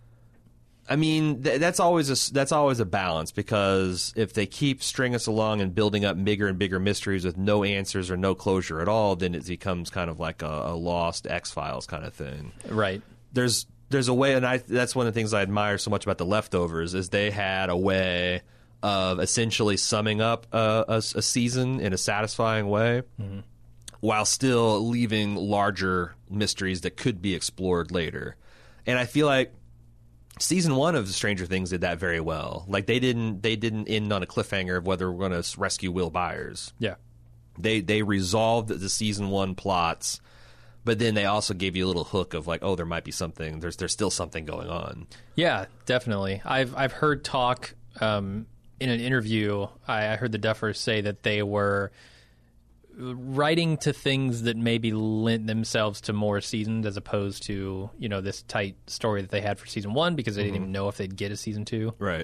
[SPEAKER 3] I mean, that's always a balance, because if they keep stringing us along and building up bigger and bigger mysteries with no answers or no closure at all, then it becomes kind of like a lost X-Files kind of thing.
[SPEAKER 2] Right.
[SPEAKER 3] There's a way, and that's one of the things I admire so much about The Leftovers, is they had a way of essentially summing up a season in a satisfying way, while still leaving larger mysteries that could be explored later. And I feel like Season 1 of Stranger Things did that very well. They didn't end on a cliffhanger of whether we're going to rescue Will Byers.
[SPEAKER 2] Yeah.
[SPEAKER 3] They resolved the Season 1 plots, but then they also gave you a little hook of there might be something. There's still something going on. Yeah,
[SPEAKER 2] definitely. I've heard talk in an interview. I heard the Duffers say that they were writing to things that maybe lent themselves to more seasons, as opposed to this tight story that they had for Season 1, because they didn't even know if they'd get a Season 2.
[SPEAKER 3] Right.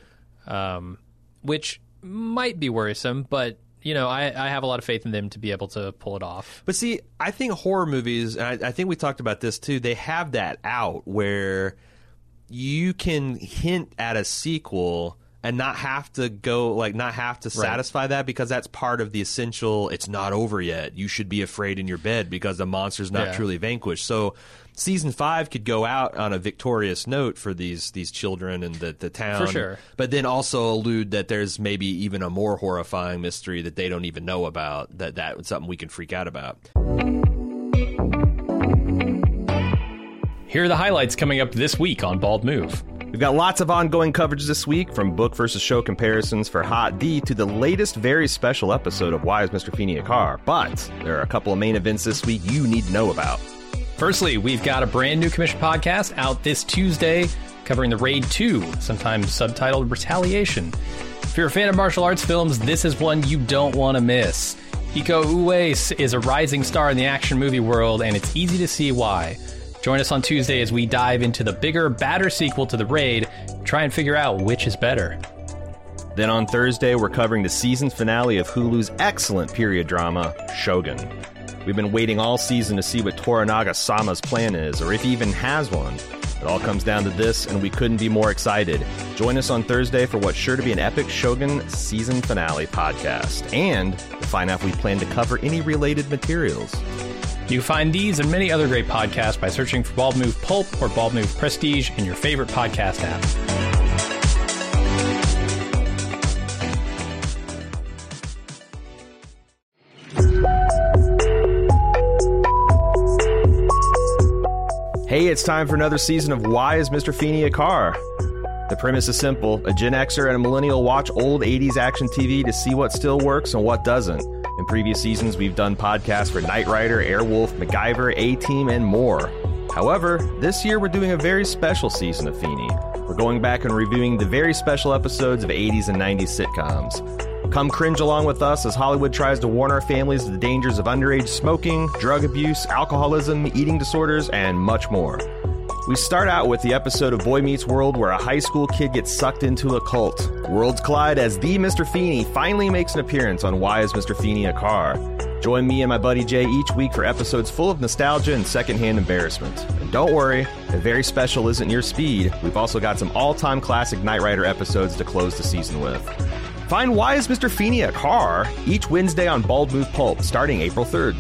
[SPEAKER 2] Which might be worrisome, but I have a lot of faith in them to be able to pull it off.
[SPEAKER 3] But see, I think horror movies, and I think we talked about this too, they have that out where you can hint at a sequel and not have to satisfy that, because that's part of the essential. It's not over yet. You should be afraid in your bed because the monster's not truly vanquished. So season 5 could go out on a victorious note for these children and the town.
[SPEAKER 2] For sure.
[SPEAKER 3] But then also allude that there's maybe even a more horrifying mystery that they don't even know about, that's something we can freak out about.
[SPEAKER 2] Here are the highlights coming up this week on Bald Move.
[SPEAKER 6] We've got lots of ongoing coverage this week, from book versus show comparisons for Hot D to the latest very special episode of Why is Mr. Feeney a Car? But there are a couple of main events this week you need to know about.
[SPEAKER 2] Firstly, we've got a brand new Commission podcast out this Tuesday covering the Raid 2, sometimes subtitled Retaliation. If you're a fan of martial arts films, this is one you don't want to miss. Iko Uwais is a rising star in the action movie world, and it's easy to see why. Join us on Tuesday as we dive into the bigger, badder sequel to The Raid, try and figure out which is better.
[SPEAKER 6] Then on Thursday, we're covering the season finale of Hulu's excellent period drama, Shogun. We've been waiting all season to see what Toranaga-sama's plan is, or if he even has one. It all comes down to this, and we couldn't be more excited. Join us on Thursday for what's sure to be an epic Shogun season finale podcast, and to find out if we plan to cover any related materials.
[SPEAKER 2] You can find these and many other great podcasts by searching for Bald Move Pulp or Bald Move Prestige in your favorite podcast app.
[SPEAKER 6] Hey, it's time for another season of Why is Mr. Feeney a Car? The premise is simple. A Gen Xer and a millennial watch old 80s action TV to see what still works and what doesn't. In previous seasons, we've done podcasts for Knight Rider, Airwolf, MacGyver, A-Team, and more. However, this year we're doing a very special season of Feeney. We're going back and reviewing the very special episodes of 80s and 90s sitcoms. Come cringe along with us as Hollywood tries to warn our families of the dangers of underage smoking, drug abuse, alcoholism, eating disorders, and much more. We start out with the episode of Boy Meets World where a high school kid gets sucked into a cult. Worlds collide as the Mr. Feeney finally makes an appearance on Why is Mr. Feeney a Car? Join me and my buddy Jay each week for episodes full of nostalgia and secondhand embarrassment. And don't worry, if very special isn't your speed, we've also got some all-time classic Knight Rider episodes to close the season with. Find Why is Mr. Feeney a Car? Each Wednesday on Bald Move Pulp, starting April 3rd.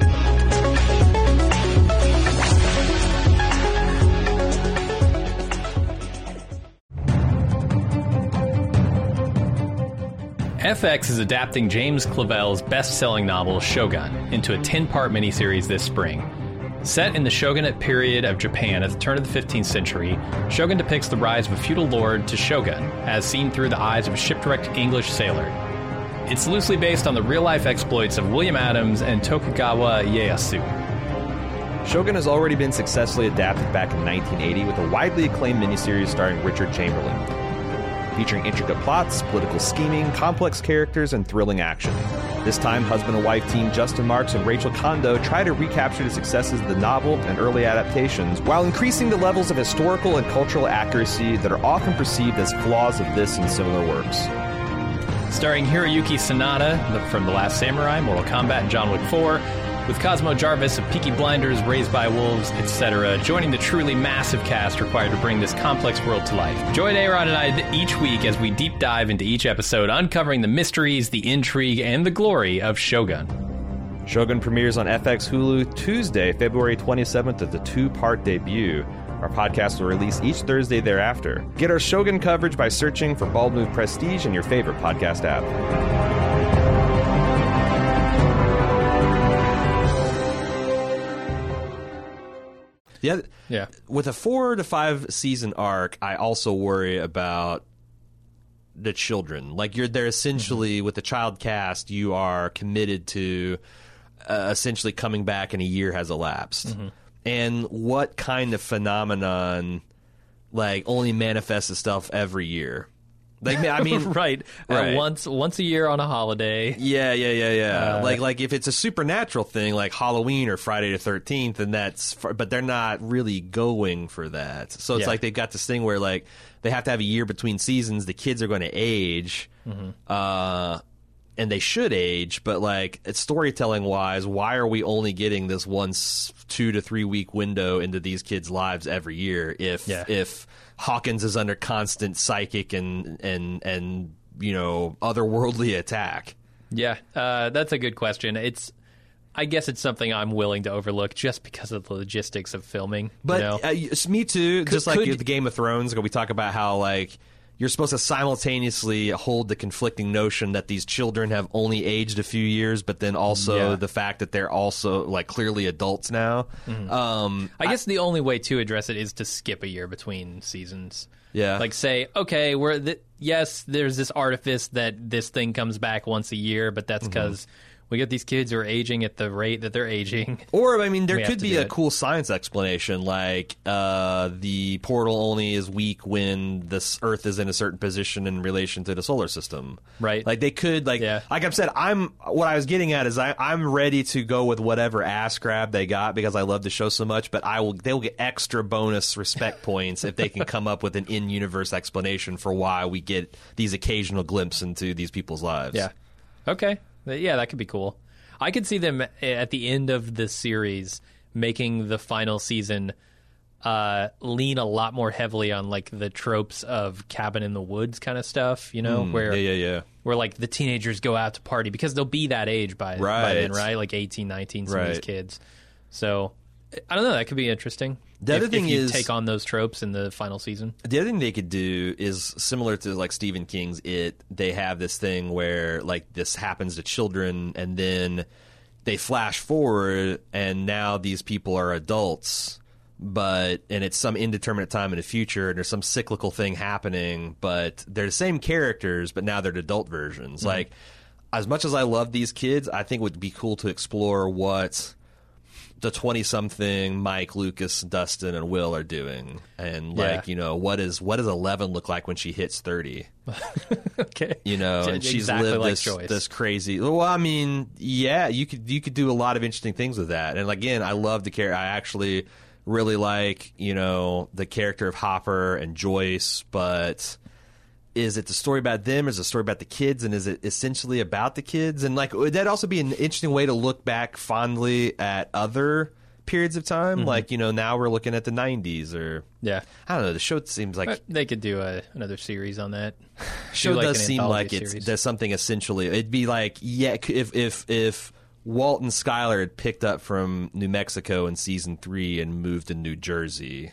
[SPEAKER 2] FX is adapting James Clavell's best-selling novel Shogun into a 10-part miniseries this spring. Set in the shogunate period of Japan at the turn of the 15th century, Shogun depicts the rise of a feudal lord to shogun, as seen through the eyes of a shipwrecked English sailor. It's loosely based on the real-life exploits of William Adams and Tokugawa Ieyasu.
[SPEAKER 6] Shogun has already been successfully adapted back in 1980 with a widely acclaimed miniseries starring Richard Chamberlain, featuring intricate plots, political scheming, complex characters, and thrilling action. This time, husband and wife team Justin Marks and Rachel Kondo try to recapture the successes of the novel and early adaptations while increasing the levels of historical and cultural accuracy that are often perceived as flaws of this and similar works.
[SPEAKER 2] Starring Hiroyuki Sanada from The Last Samurai, Mortal Kombat, and John Wick 4, with Cosmo Jarvis of Peaky Blinders, Raised by Wolves, etc., joining the truly massive cast required to bring this complex world to life. Join Aaron and I each week as we deep dive into each episode, uncovering the mysteries, the intrigue, and the glory of Shogun.
[SPEAKER 6] Shogun premieres on FX Hulu Tuesday, February 27th at the 2-part debut. Our podcast will release each Thursday thereafter. Get our Shogun coverage by searching for Bald Move Prestige in your favorite podcast app.
[SPEAKER 3] Yeah. With a 4 to 5 season arc, I also worry about the children. Like they're essentially with the child cast, you are committed to essentially coming back and a year has elapsed. Mm-hmm. And what kind of phenomenon like only manifests itself every year? Like, I mean,
[SPEAKER 2] right. Once a year on a holiday.
[SPEAKER 3] Yeah. Like if it's a supernatural thing, like Halloween or Friday the 13th, and but they're not really going for that. So it's like they've got this thing where like they have to have a year between seasons. The kids are going to age, and they should age, but like it's storytelling wise, why are we only getting this 2 to 3 week window into these kids' lives every year if Hawkins is under constant psychic and otherworldly attack?
[SPEAKER 2] Yeah, that's a good question. I guess it's something I'm willing to overlook just because of the logistics of filming.
[SPEAKER 3] But me too. Just like the Game of Thrones, we talk about how like you're supposed to simultaneously hold the conflicting notion that these children have only aged a few years, but then also the fact that they're also like clearly adults now.
[SPEAKER 2] I guess the only way to address it is to skip a year between seasons.
[SPEAKER 3] Yeah.
[SPEAKER 2] Like say, okay, yes, there's this artifice that this thing comes back once a year, but that's because we get these kids who are aging at the rate that they're aging.
[SPEAKER 3] Or, I mean, there could be a cool science explanation, like the portal only is weak when this Earth is in a certain position in relation to the solar system.
[SPEAKER 2] Right.
[SPEAKER 3] Like, they could, like I've said, what I was getting at is I'm ready to go with whatever ass grab they got because I love the show so much, but they will get extra bonus respect points if they can come up with an in-universe explanation for why we get these occasional glimpses into these people's lives.
[SPEAKER 2] Yeah. Okay. Yeah, that could be cool. I could see them at the end of this series making the final season lean a lot more heavily on like the tropes of cabin in the woods kind of stuff, where like the teenagers go out to party because they'll be that age by then, right? Like 18, 19, some of these kids. So I don't know. That could be interesting.
[SPEAKER 3] The other thing is
[SPEAKER 2] take on those tropes in the final season.
[SPEAKER 3] The other thing they could do is similar to like Stephen King's It. They have this thing where like this happens to children, and then they flash forward, and now these people are adults, and it's some indeterminate time in the future, and there's some cyclical thing happening, but they're the same characters, but now they're adult versions. Like, as much as I love these kids, I think it would be cool to explore what the 20-something Mike, Lucas, Dustin, and Will are doing, and what does 11 look like when she hits 30?
[SPEAKER 2] Okay,
[SPEAKER 3] and she's lived this crazy. Well, I mean, you could do a lot of interesting things with that. And again, I love the character. I actually really like the character of Hopper and Joyce, but is it the story about them, or is it a story about the kids, and is it essentially about the kids? And like, would that also be an interesting way to look back fondly at other periods of time? Like, now we're looking at the 90s, or I don't know. The show seems like
[SPEAKER 2] they could do another series on that.
[SPEAKER 3] Show does seem like there's something essentially. It'd be like, if Walt and Skyler had picked up from New Mexico in season 3 and moved to New Jersey,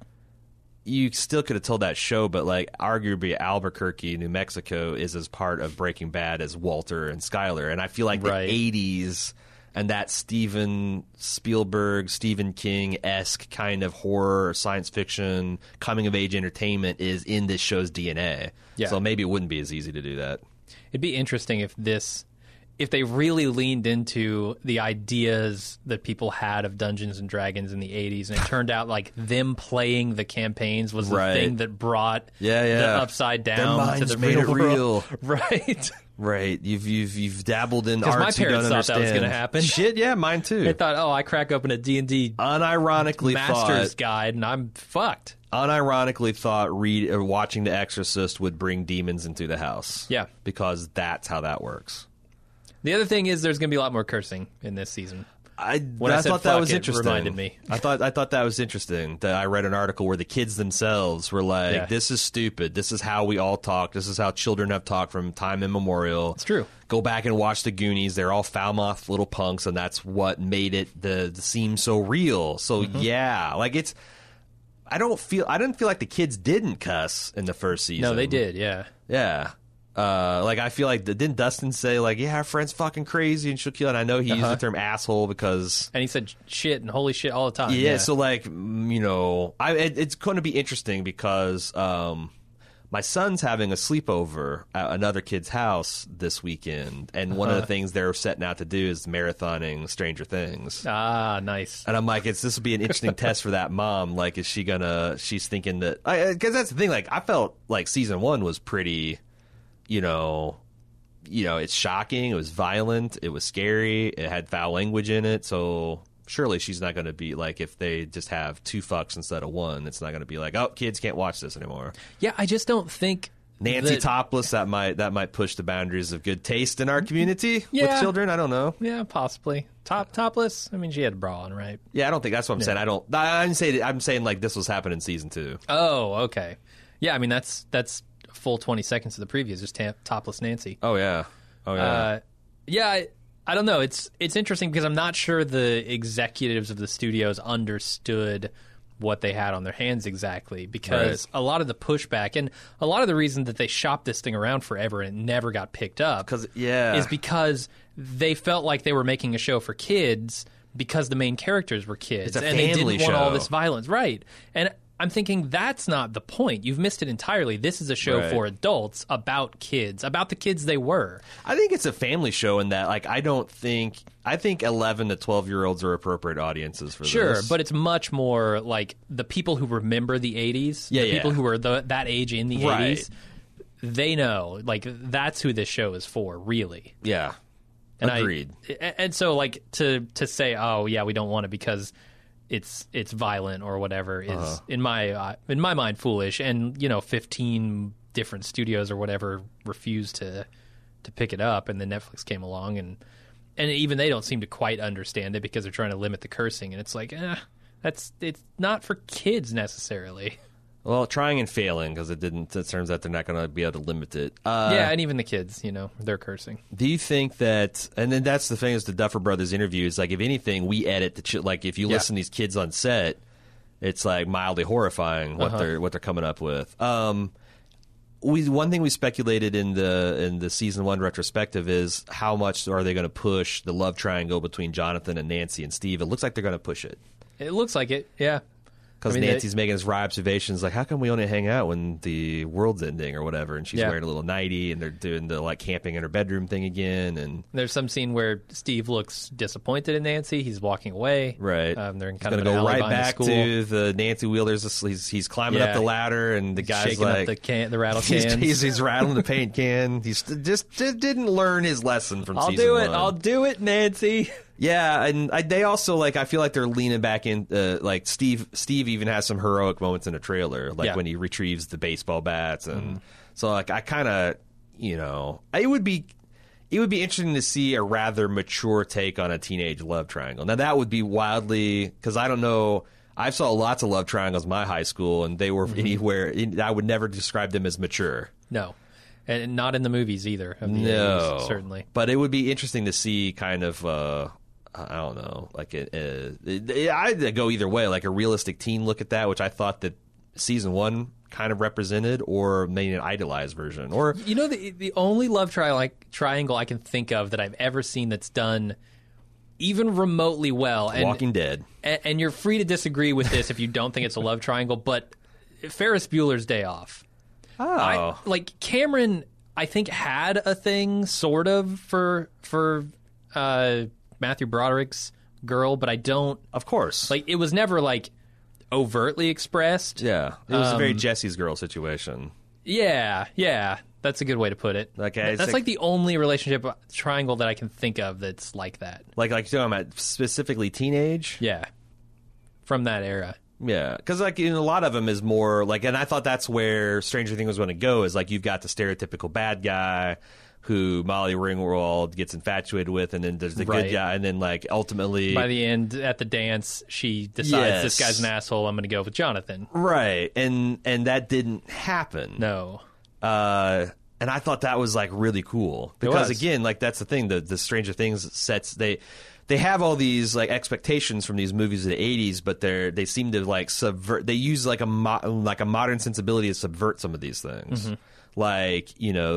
[SPEAKER 3] you still could have told that show, but like arguably Albuquerque, New Mexico is as part of Breaking Bad as Walter and Skyler. And I feel like the 80s and that Steven Spielberg, Stephen King-esque kind of horror, science fiction, coming-of-age entertainment is in this show's DNA. Yeah. So maybe it wouldn't be as easy to do that.
[SPEAKER 2] It'd be interesting if they really leaned into the ideas that people had of Dungeons and Dragons in the 80s, and it turned out like them playing the campaigns was the thing that brought the Upside Down to the real world. Right.
[SPEAKER 3] Right. You've dabbled in arts.
[SPEAKER 2] Because my parents thought that was going to happen.
[SPEAKER 3] Shit, yeah, mine too.
[SPEAKER 2] They thought, I crack open a D&D
[SPEAKER 3] unironically
[SPEAKER 2] master's guide and I'm fucked.
[SPEAKER 3] Unironically thought watching The Exorcist would bring demons into the house. Yeah. Because that's how that works.
[SPEAKER 2] The other thing is there's going to be a lot more cursing in this season.
[SPEAKER 3] I thought that was interesting. It reminded me. I thought that was interesting. That I read an article where the kids themselves were like, "This is stupid. This is how we all talk. This is how children have talked from time immemorial."
[SPEAKER 2] It's true.
[SPEAKER 3] Go back and watch the Goonies. They're all foul-mouthed little punks, and that's what made it seem so real. So like it's. I didn't feel like the kids didn't cuss in the first season.
[SPEAKER 2] No, they did. Yeah.
[SPEAKER 3] Yeah. Like, I feel like, didn't Dustin say, like, our friend's fucking crazy and she'll kill? And I know he used the term asshole because...
[SPEAKER 2] And he said shit and holy shit all the time.
[SPEAKER 3] Yeah, so, like, it's going to be interesting because my son's having a sleepover at another kid's house this weekend. And one of the things they're setting out to do is marathoning Stranger Things.
[SPEAKER 2] Ah, nice.
[SPEAKER 3] And I'm like, this will be an interesting test for that mom. Like, she's thinking that... Because that's the thing, like, I felt like season 1 was pretty... it's shocking. It was violent. It was scary. It had foul language in it. So surely she's not going to be like, if they just have 2 fucks instead of 1, it's not going to be like, oh, kids can't watch this anymore.
[SPEAKER 2] Yeah, I just don't think
[SPEAKER 3] Nancy topless, that might push the boundaries of good taste in our community with children. I don't know.
[SPEAKER 2] Yeah, possibly. Topless? I mean, she had a bra on, right?
[SPEAKER 3] Yeah, I don't think that's what I'm saying. I'm saying like this was happening in season 2.
[SPEAKER 2] Oh, okay. Yeah, I mean that's a full 20 seconds of the preview is just topless Nancy.
[SPEAKER 3] Oh yeah.
[SPEAKER 2] I don't know. It's interesting because I'm not sure the executives of the studios understood what they had on their hands exactly, because a lot of the pushback and a lot of the reason that they shopped this thing around forever and it never got picked up is because they felt like they were making a show for kids because the main characters were kids.
[SPEAKER 3] It's a
[SPEAKER 2] and
[SPEAKER 3] family
[SPEAKER 2] they didn't
[SPEAKER 3] show.
[SPEAKER 2] want all this violence. Right. And I'm thinking that's not the point. You've missed it entirely. This is a show for adults about kids, about the kids they were.
[SPEAKER 3] I think it's a family show in that, like, I think 11 to 12-year-olds are appropriate audiences for this.
[SPEAKER 2] Sure, but it's much more like the people who remember the 80s, people who were that age in the 80s, they know, like, that's who this show is for, really.
[SPEAKER 3] Yeah,
[SPEAKER 2] and
[SPEAKER 3] agreed.
[SPEAKER 2] And so, like, to say, oh, yeah, we don't want it because it's violent or whatever is in my mind foolish, and 15 different studios or whatever refused to pick it up, and then Netflix came along and even they don't seem to quite understand it because they're trying to limit the cursing, and it's like it's not for kids necessarily.
[SPEAKER 3] Well, trying and failing, because it turns out they're not going to be able to limit it.
[SPEAKER 2] And even the kids, they're cursing.
[SPEAKER 3] Do you think that, and then that's the thing is the Duffer Brothers interviews, like, if anything, we edit the like, if you listen to these kids on set, it's like mildly horrifying what they're coming up with. One thing we speculated in the season 1 retrospective is how much are they going to push the love triangle between Jonathan and Nancy and Steve. It looks like they're going to push it.
[SPEAKER 2] It looks like it, yeah.
[SPEAKER 3] Because Nancy's making his wry observations, like, how come we only hang out when the world's ending or whatever? And she's wearing a little nightie, and they're doing the, like, camping in her bedroom thing again. And
[SPEAKER 2] there's some scene where Steve looks disappointed in Nancy. He's walking away.
[SPEAKER 3] Right.
[SPEAKER 2] They're in
[SPEAKER 3] he's
[SPEAKER 2] kind of
[SPEAKER 3] going to go right back
[SPEAKER 2] school.
[SPEAKER 3] to the Nancy Wheeler's. He's climbing up the ladder, and the guy's
[SPEAKER 2] shaking
[SPEAKER 3] like,
[SPEAKER 2] up the rattle cans.
[SPEAKER 3] He's rattling the paint can. He's just didn't learn his lesson from season 1.
[SPEAKER 2] I'll do it, Nancy.
[SPEAKER 3] Yeah, and they also, like, I feel like they're leaning back in, like, Steve even has some heroic moments in the trailer, like when he retrieves the baseball bats, and so, like, I kind of, it would be interesting to see a rather mature take on a teenage love triangle. Now, that would be wildly, because I don't know, I saw lots of love triangles in my high school, and they were anywhere, I would never describe them as mature.
[SPEAKER 2] No. And not in the movies either. Of the 80s, certainly.
[SPEAKER 3] But it would be interesting to see kind of, I don't know, like I'd go either way, like a realistic teen look at that, which I thought that season 1 kind of represented, or maybe an idealized version. Or
[SPEAKER 2] the only love triangle I can think of that I've ever seen that's done even remotely well.
[SPEAKER 3] Walking Dead.
[SPEAKER 2] And you're free to disagree with this if you don't think it's a love triangle, but Ferris Bueller's Day Off.
[SPEAKER 3] Oh.
[SPEAKER 2] Cameron, I think, had a thing sort of for Matthew Broderick's girl, but I don't.
[SPEAKER 3] Of course.
[SPEAKER 2] Like, it was never, like, overtly expressed.
[SPEAKER 3] Yeah. It was a very Jesse's girl situation.
[SPEAKER 2] Yeah. That's a good way to put it.
[SPEAKER 3] Okay,
[SPEAKER 2] that's like the only relationship triangle that I can think of that's like that.
[SPEAKER 3] Like you're talking about specifically teenage?
[SPEAKER 2] Yeah. From that era.
[SPEAKER 3] Yeah, because like a lot of them is more like, and I thought that's where Stranger Things was going to go, is like you've got the stereotypical bad guy who Molly Ringwald gets infatuated with, and then there's the good guy, and then like ultimately
[SPEAKER 2] by the end at the dance she decides this guy's an asshole, I'm going to go with Jonathan.
[SPEAKER 3] Right, and that didn't happen.
[SPEAKER 2] No.
[SPEAKER 3] And I thought that was like really cool because again, like that's the thing, the Stranger Things sets, they have all these like expectations from these movies of the 80s, but they seem to like subvert. They use like a modern sensibility to subvert some of these things. Like,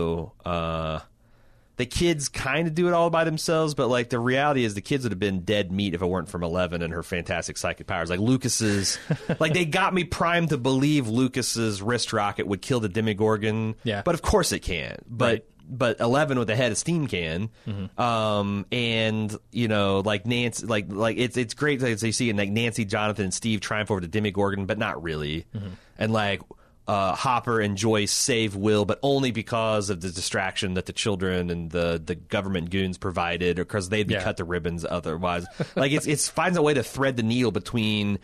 [SPEAKER 3] the kids kind of do it all by themselves, but like the reality is the kids would have been dead meat if it weren't from Eleven and her fantastic psychic powers. Like Lucas's, like they got me primed to believe Lucas's wrist rocket would kill the Demogorgon.
[SPEAKER 2] Yeah,
[SPEAKER 3] but of course it can't. But 11 with the head of steam can. And like Nancy, like it's great that you see it, like Nancy, Jonathan, and Steve triumph over the Demogorgon, but not really. And like Hopper and Joyce save Will, but only because of the distraction that the children and the government goons provided, or because they'd be cut to ribbons otherwise. Like it finds a way to thread the needle between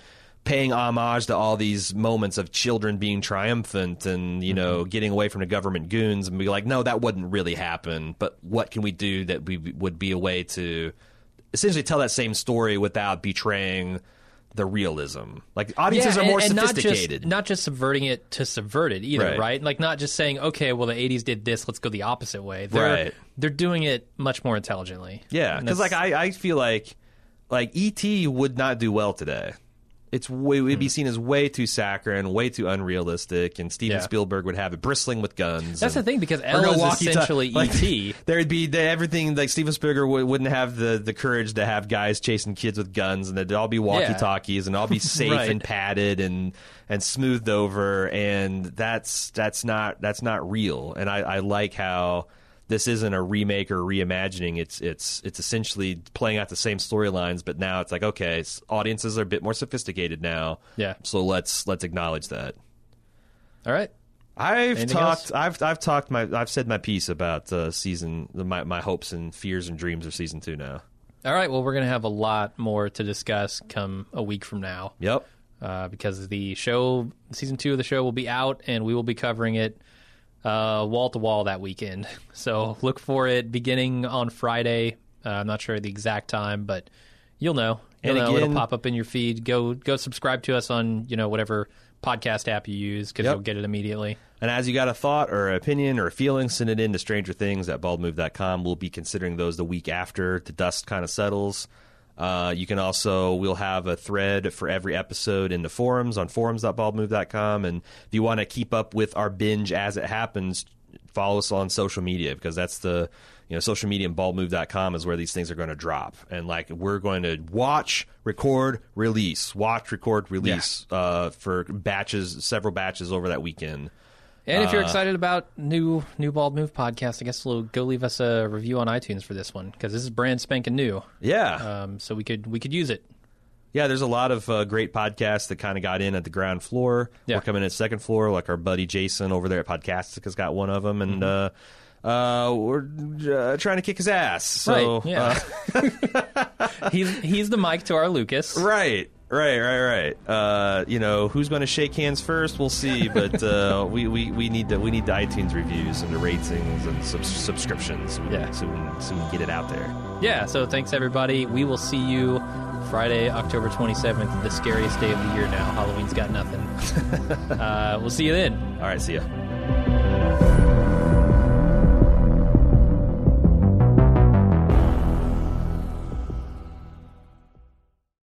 [SPEAKER 3] paying homage to all these moments of children being triumphant and, you know, getting away from the government goons, and be like, no, that wouldn't really happen. But what can we do that would be a way to essentially tell that same story without betraying the realism? Like, audiences are more sophisticated.
[SPEAKER 2] Not just subverting it to subvert it either, right? Like, not just saying, okay, well, the 80s did this, let's go the opposite way. They're doing it much more intelligently.
[SPEAKER 3] Yeah, because like I feel like E.T. would not do well today. It'd be seen as way too saccharine, way too unrealistic, and Steven Spielberg would have it bristling with guns.
[SPEAKER 2] That's the thing, because Elle is essentially E.T.
[SPEAKER 3] There'd be everything, like Steven Spielberg wouldn't have the courage to have guys chasing kids with guns, and they'd all be walkie-talkies, and all be safe and padded and smoothed over, and that's not real. And I like how this isn't a remake or reimagining. It's essentially playing out the same storylines, but now it's like, okay, audiences are a bit more sophisticated now.
[SPEAKER 2] Yeah.
[SPEAKER 3] So let's acknowledge that.
[SPEAKER 2] All right.
[SPEAKER 3] I've said my piece about my hopes and fears and dreams of season 2 now.
[SPEAKER 2] All right. Well, we're going to have a lot more to discuss come a week from now.
[SPEAKER 3] Yep.
[SPEAKER 2] Because the show, season 2 of the show, will be out, and we will be covering it wall to wall that weekend. So look for it beginning on Friday. I'm not sure the exact time, but you'll know. It'll pop up in your feed. Go subscribe to us on whatever podcast app you use, because you'll get it immediately.
[SPEAKER 3] And as you got a thought or an opinion or a feeling, send it in to strangerthings@baldmove.com. We'll be considering those the week after the dust kind of settles. You can also, we'll have a thread for every episode in the forums on forums.baldmove.com. And if you want to keep up with our binge as it happens, follow us on social media, because that's the, social media and baldmove.com is where these things are going to drop. And like, we're going to watch, record, release for several batches over that weekend.
[SPEAKER 2] And if you're excited about new Bald Move podcast, I guess we'll go leave us a review on iTunes for this one, because this is brand spanking new.
[SPEAKER 3] Yeah.
[SPEAKER 2] So we could use it.
[SPEAKER 3] Yeah, there's a lot of great podcasts that kind of got in at the ground floor.
[SPEAKER 2] Yeah.
[SPEAKER 3] We're coming in at second floor, like our buddy Jason over there at Podcastica's got one of them, and we're trying to kick his ass. So,
[SPEAKER 2] right. Yeah. He's the Mike to our Lucas.
[SPEAKER 3] Right. Who's going to shake hands first? We'll see, but we need the iTunes reviews and the ratings and subscriptions. So we get it out there.
[SPEAKER 2] Yeah. So thanks everybody. We will see you Friday, October 27th, the scariest day of the year now. Halloween's got nothing. We'll see you then.
[SPEAKER 3] All right. See ya.